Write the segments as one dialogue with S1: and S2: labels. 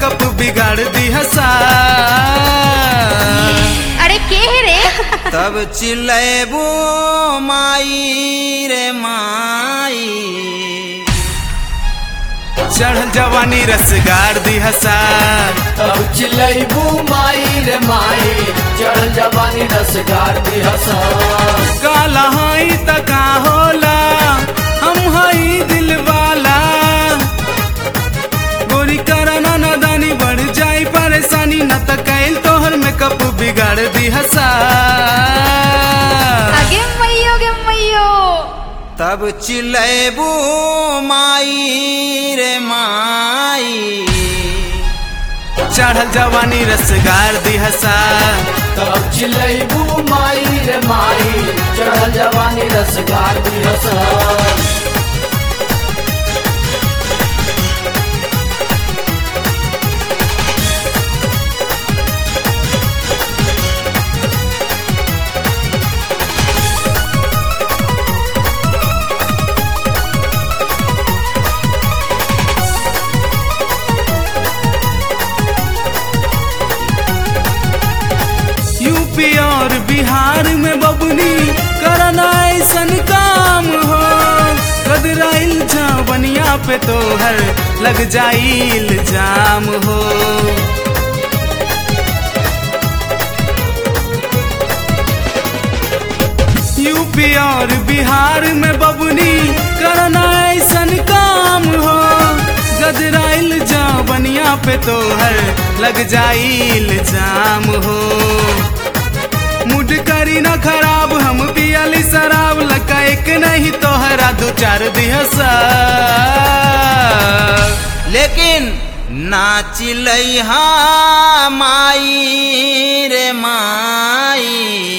S1: Makeup बिगाड़ दी हसा।
S2: अरे के रे?
S1: तब चिल्लेबू माई रे माई, चढ़ल जवानी रस गाड़ दी हसा।
S3: तब चिल्लेबू माई रे माई, चढ़ल जवानी रस गाड़ दी हसा।
S1: काला हाई त का होला, हम हाई दिल वाला। गोरी करना नादानी बढ़ जाई परेशानी, न त कैल तोहर मेकअप बिगाड़ दी हसा।
S2: गे मैयो।
S1: तब चिल्लेबू माई रे माई, चढ़ल जवानी रस गाड़ दी हसा।
S3: तब चिल्लेबू माई रे माई, चढ़ल जवानी रस गाड़ दी हसा।
S1: यूपी और बिहार में बबुनी करना ऐसन काम हो, कदराइल जवनिया पे तोहर लग जाई इल्जाम हो। यूपी और बिहार में बबुनी करना ऐसन काम हो, गदराइल जवनिया पे तोहर लग जाई इल्जाम हो। मुड करी न खराब हम पियाली शराब, लगा एक नहीं तोहरा दो चार दिहसा। लेकिन नाचिलैहा माई रे माई,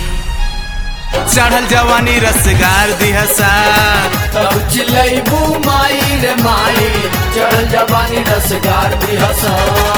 S1: चढ़ल जवानी रस गाड़ दिहसा।
S3: तब चिल्लेबू माई रे माई, चढ़ल जवानी रस गाड़ दी हसा।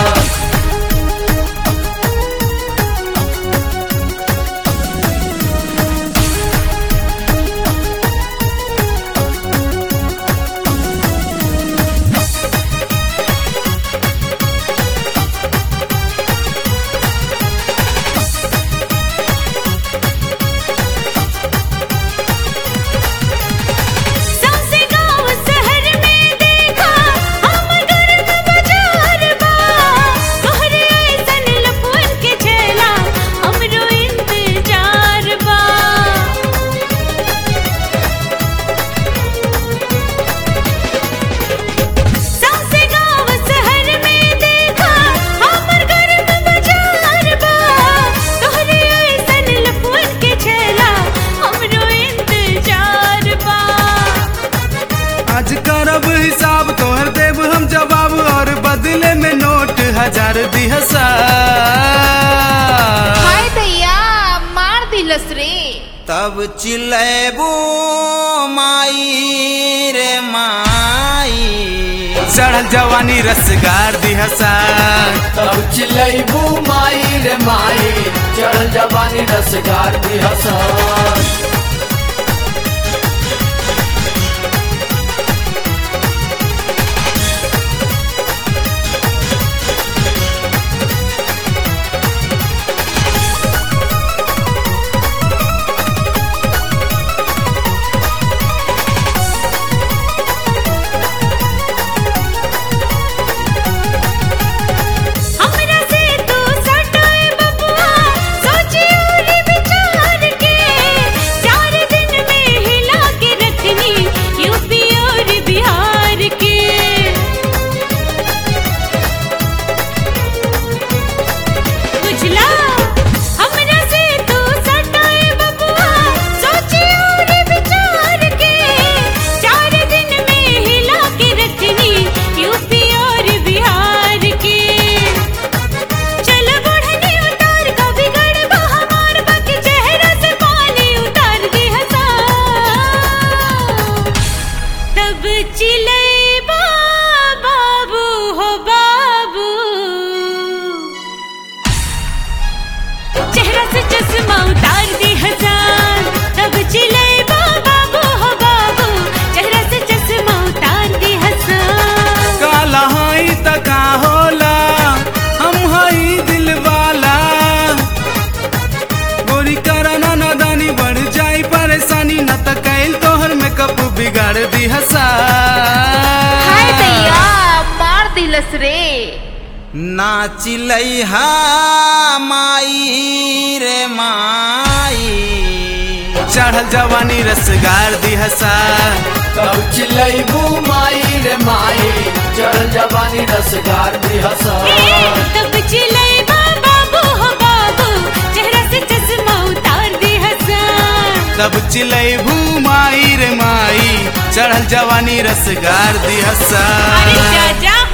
S1: आज करब हिसाब तोहर देव हम जवाब, और बदले में नोट 1000 दिहसा।
S2: हाय दैया मार दिलस रे।
S1: तब चिल्लेबू माई रे माई, चढ़ल जवानी रस गाड़ दिहसा।
S3: तब चिल्लेबू माई रे माई, चढ़ल जवानी रस गाड़ दी हसा।
S2: जा
S1: बिगाड़ दी हसा।
S2: हाय दैया मार दिलस रे।
S1: नाचिलैहा माई रे माई चढ़ल जवानी रसगार दी हसा।
S3: कब चिल्लैबू माई रे माई चढ़ल जवानी रसगार दी हसा।
S4: तब चिल्लैबा बाबू हो बाबू चेहरा से चश्मा उतार दी हसा।
S1: तब चिल्लैबू माई रे माई चढ़ल जवानी रसगार दी हसा।
S4: अरे जा जा